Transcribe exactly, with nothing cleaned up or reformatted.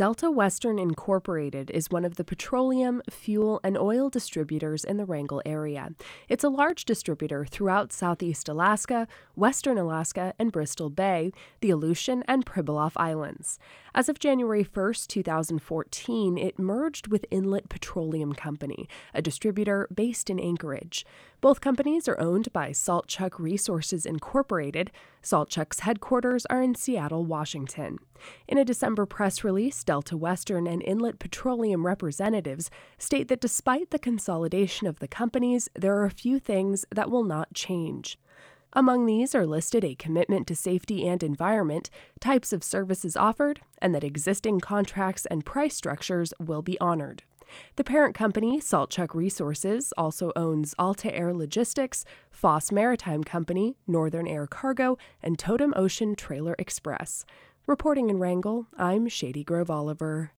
Delta Western Incorporated is one of the petroleum, fuel, and oil distributors in the Wrangell area. It's a large distributor throughout southeast Alaska, western Alaska, and Bristol Bay, the Aleutian and Pribilof Islands. As of January first, two thousand fourteen, it merged with Inlet Petroleum Company, a distributor based in Anchorage. Both companies are owned by Saltchuk Resources Incorporated. Saltchuk's headquarters are in Seattle, Washington. In a December press release, Delta Western and Inlet Petroleum representatives state that despite the consolidation of the companies, there are a few things that will not change. Among these are listed a commitment to safety and environment, types of services offered, and that existing contracts and price structures will be honored. The parent company, Saltchuk Resources, also owns Alta Air Logistics, Foss Maritime Company, Northern Air Cargo, and Totem Ocean Trailer Express. Reporting in Wrangell, I'm Shady Grove Oliver.